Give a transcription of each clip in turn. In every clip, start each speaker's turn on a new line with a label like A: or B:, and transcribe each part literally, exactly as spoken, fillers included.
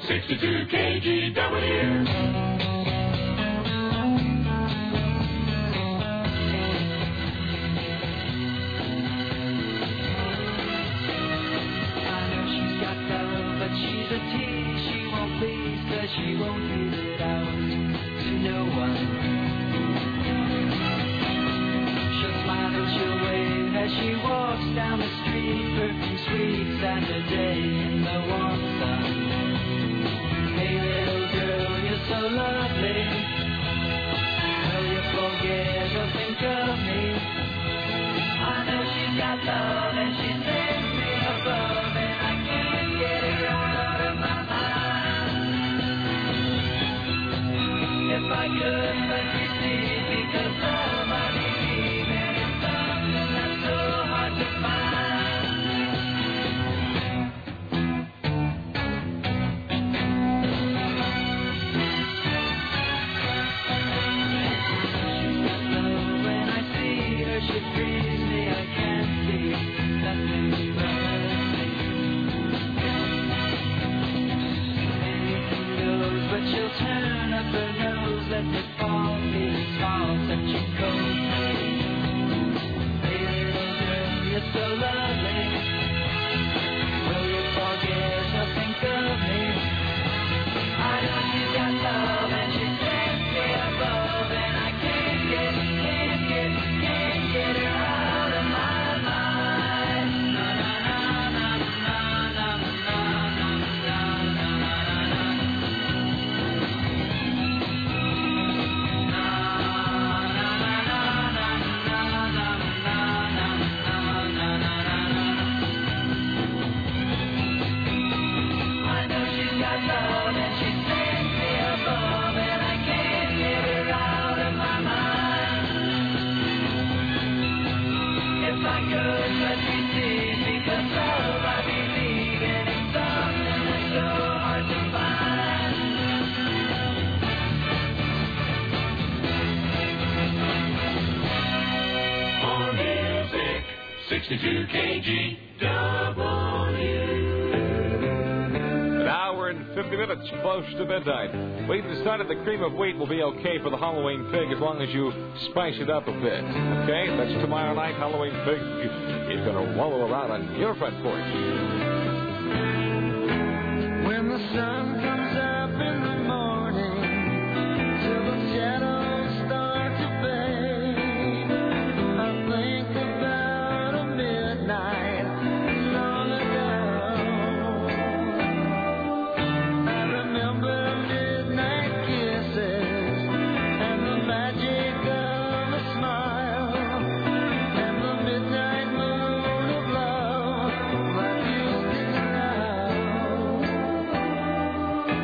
A: sixty-two K G W.
B: She won't give it out to no one. She'll smile and she'll wave as she walks down the street, perfume sweets and a day in the warm sun. Hey little girl, you're so lovely. Will you forget or think of me? I know she's got love and she sends me above, and I can't get her out of my mind. If I could but you see, because love I believe in, it's something that's so hard to find. She's got love when I see her, she frees me, I can't see nothing but me. Anything goes, but she'll turn up her nose, let me fall, feeling small, such a cold day. Hey little girl, you're so lovely. Will you forget or think of me? I know she's got love and she sends me above, and I can't get, can't get, can't get her out of my mind. Na na na na na na na na na na na.
A: sixty-two K G W.
C: An hour and fifty minutes close to midnight. Wheat and decided the cream of wheat will be okay for the Halloween pig as long as you spice it up a bit. Okay? That's tomorrow night. Halloween pig is going to wallow around on your front porch.
B: When the sun comes up in the morning, till the shadows start to fade, I think about a midnight long ago. I remember midnight kisses and the magic of a smile, and the midnight moon of love that used to around.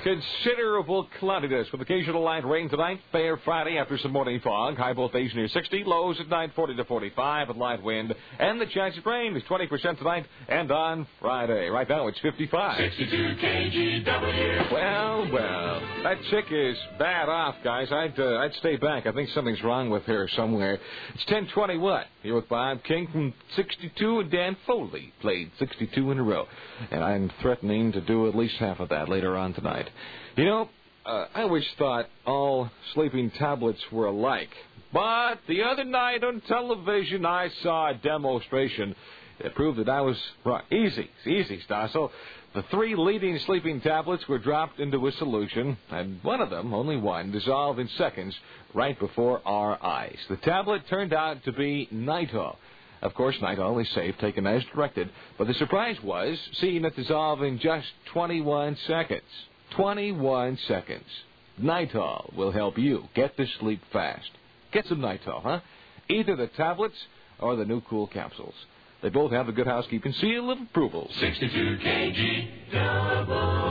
C: considerable cloudiness with occasional light rain tonight. Fair Friday after some morning fog. High both days near sixty. Lows at night forty to forty-five with light wind. And the chance of rain is twenty percent tonight and on Friday. Right now it's fifty-five.
A: sixty-two K G W.
C: Well, well, that chick is bad off, guys. I'd uh, I'd stay back. I think something's wrong with her somewhere. It's ten twenty-one. Here with Bob King from sixty-two, and Dan Foley played sixty-two in a row. And I'm threatening to do at least half of that later on tonight. You know, uh, I always thought all sleeping tablets were alike. But the other night on television, I saw a demonstration that proved that I was right. Easy, easy, Stossel. The three leading sleeping tablets were dropped into a solution, and one of them, only one, dissolved in seconds right before our eyes. The tablet turned out to be Nytol. Of course, Nytol is safe, taken as directed, but the surprise was seeing it dissolve in just twenty-one seconds. twenty-one seconds. Nytol will help you get to sleep fast. Get some Nytol, huh? Either the tablets or the new cool capsules. They both have a good housekeeping seal of approval.
A: sixty-two K G double.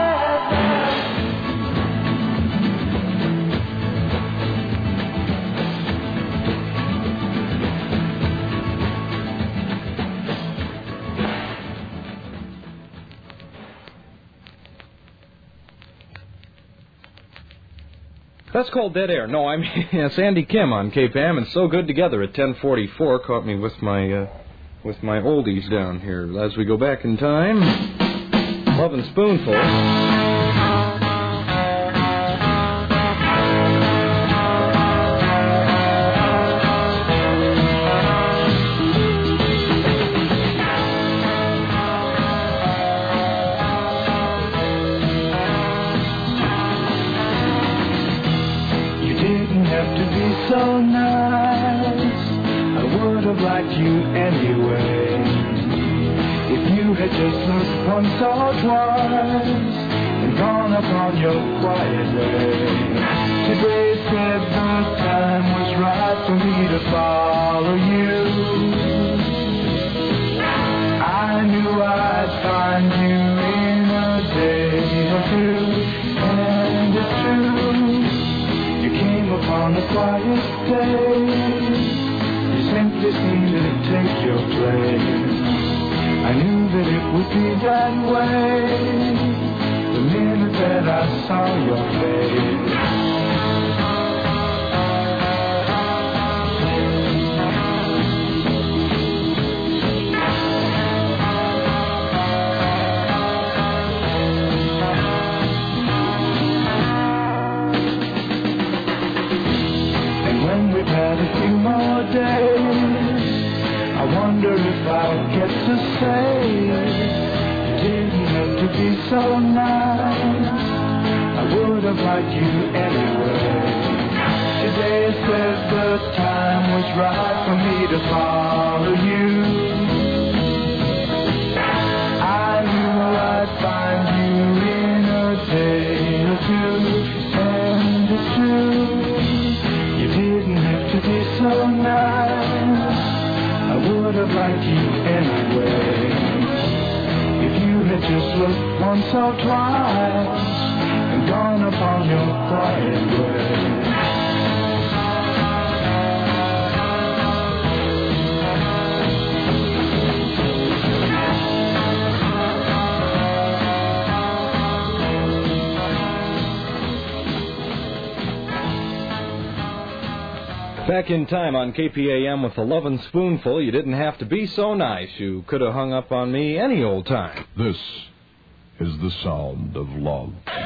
D: That's called dead air. No, I mean, it's Andy Kim on K P A M, and So Good Together at ten forty-four. Caught me with my uh, with my oldies down here. As we go back in time, Love and Spoonful.
B: So nice, I would have liked you anyway. If you had just looked once or twice and gone upon your quiet way. Today said the time was right for me to follow you. I knew I'd find you in a day or two, and it's true. On a quiet day, you simply seemed to take your place. I knew that it would be that way the minute that I saw your face. Had a few more days, I wonder if I'll get to say it didn't have to be so nice. I would have liked you anyway. Today says the time was right for me to follow you. I knew I'd find you in a day or two, and it's true. So nice, I would have liked you anyway. If you had just looked once or twice and gone upon your quiet way.
D: Back in time on K P A M with the Love and Spoonful. You didn't have to be so nice. You could have hung up on me any old time.
E: This is the sound of love.